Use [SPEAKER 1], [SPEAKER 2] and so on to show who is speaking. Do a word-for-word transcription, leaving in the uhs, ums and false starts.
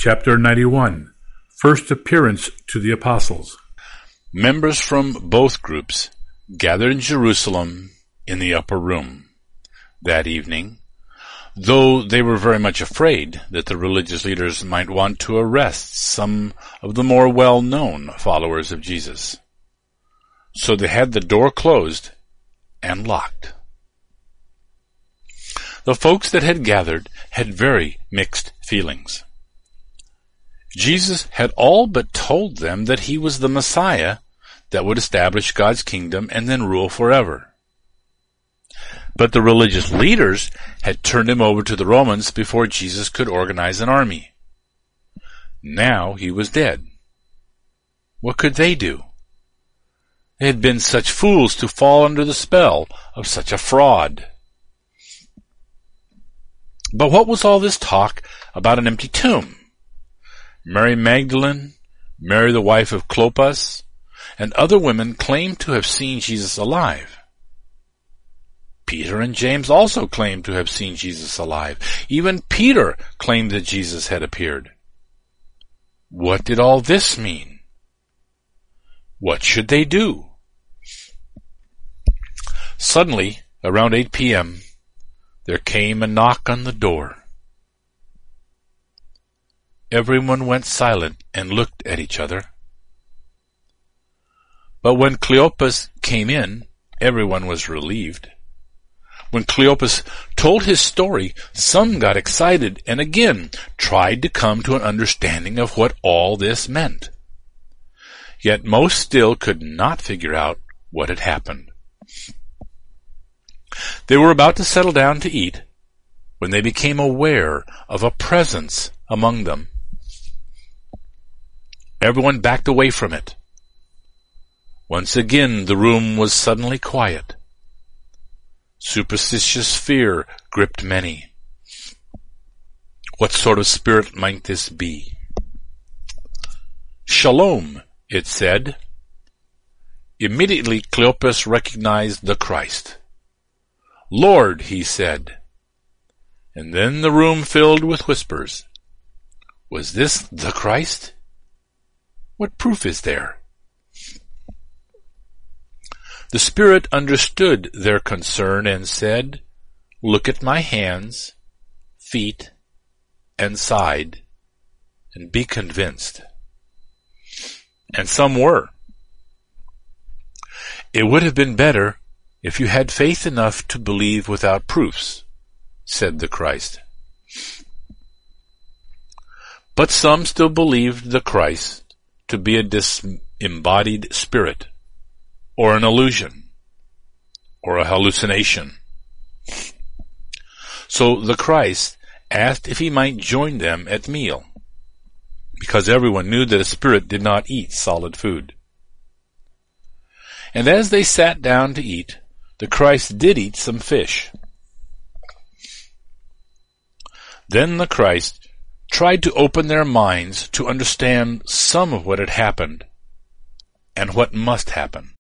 [SPEAKER 1] Chapter ninety-one. First Appearance to the Apostles.
[SPEAKER 2] Members from both groups gathered in Jerusalem in the upper room that evening, though they were very much afraid that the religious leaders might want to arrest some of the more well-known followers of Jesus. So they had the door closed and locked. The folks that had gathered had very mixed feelings. Jesus had all but told them that he was the Messiah that would establish God's kingdom and then rule forever. But the religious leaders had turned him over to the Romans before Jesus could organize an army. Now he was dead. What could they do? They had been such fools to fall under the spell of such a fraud. But what was all this talk about an empty tomb? Mary Magdalene, Mary the wife of Clopas, and other women claimed to have seen Jesus alive. Peter and James also claimed to have seen Jesus alive. Even Peter claimed that Jesus had appeared. What did all this mean? What should they do? Suddenly, around eight p.m., there came a knock on the door. Everyone went silent and looked at each other. But when Cleopas came in, everyone was relieved. When Cleopas told his story, some got excited and again tried to come to an understanding of what all this meant. Yet most still could not figure out what had happened. They were about to settle down to eat when they became aware of a presence among them. Everyone backed away from it. Once again the room was suddenly quiet. Superstitious fear gripped many. What sort of spirit might this be? Shalom, it said. Immediately Cleopas recognized the Christ. Lord, he said. And then the room filled with whispers. Was this the Christ? What proof is there? The Spirit understood their concern and said, Look at my hands, feet, and side, and be convinced. And some were. It would have been better if you had faith enough to believe without proofs, said the Christ. But some still believed the Christ to be a disembodied spirit, or an illusion, or a hallucination. So the Christ asked if he might join them at meal, because everyone knew that a spirit did not eat solid food. And as they sat down to eat, the Christ did eat some fish. Then the Christ tried to open their minds to understand some of what had happened and what must happen.